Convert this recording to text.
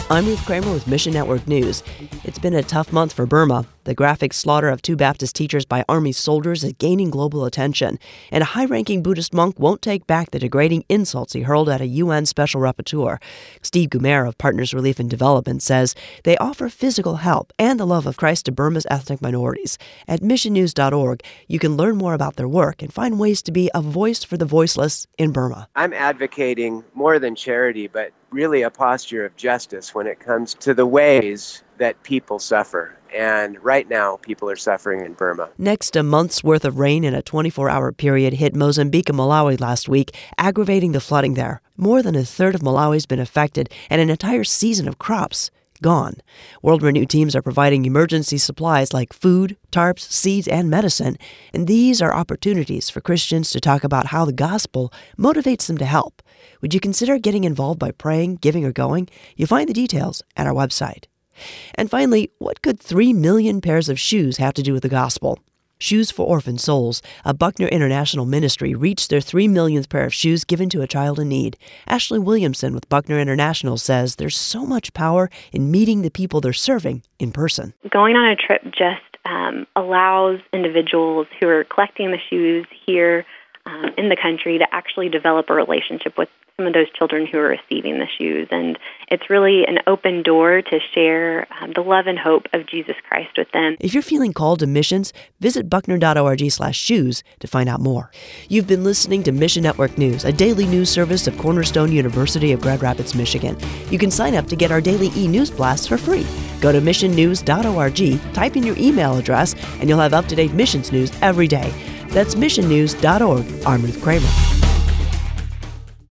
I'm Ruth Kramer with Mission Network News. It's been a tough month for Burma. The graphic slaughter of 2 Baptist teachers by Army soldiers is gaining global attention, and a high-ranking Buddhist monk won't take back the degrading insults he hurled at a UN special rapporteur. Steve Gumer of Partners Relief and Development says they offer physical help and the love of Christ to Burma's ethnic minorities. At missionnews.org, you can learn more about their work and find ways to be a voice for the voiceless in Burma. I'm advocating more than charity, but really a posture of justice when it comes to the ways that people suffer. And right now, people are suffering in Burma. Next, a month's worth of rain in a 24-hour period hit Mozambique and Malawi last week, aggravating the flooding there. More than a third of Malawi's been affected, and an entire season of crops gone. World Renew teams are providing emergency supplies like food, tarps, seeds, and medicine. And these are opportunities for Christians to talk about how the gospel motivates them to help. Would you consider getting involved by praying, giving, or going? You'll find the details at our website. And finally, what could 3 million pairs of shoes have to do with the gospel? Shoes for Orphan Souls, a Buckner International ministry, reached their 3 millionth pair of shoes given to a child in need. Ashley Williamson with Buckner International says there's so much power in meeting the people they're serving in person. Going on a trip just allows individuals who are collecting the shoes here in the country to actually develop a relationship with some of those children who are receiving the shoes. And it's really an open door to share the love and hope of Jesus Christ with them. If you're feeling called to missions, visit buckner.org/shoes to find out more. You've been listening to Mission Network News, a daily news service of Cornerstone University of Grand Rapids, Michigan. You can sign up to get our daily e-news blasts for free. Go to missionnews.org, type in your email address, and you'll have up-to-date missions news every day. That's missionnews.org. I'm Ruth Kramer.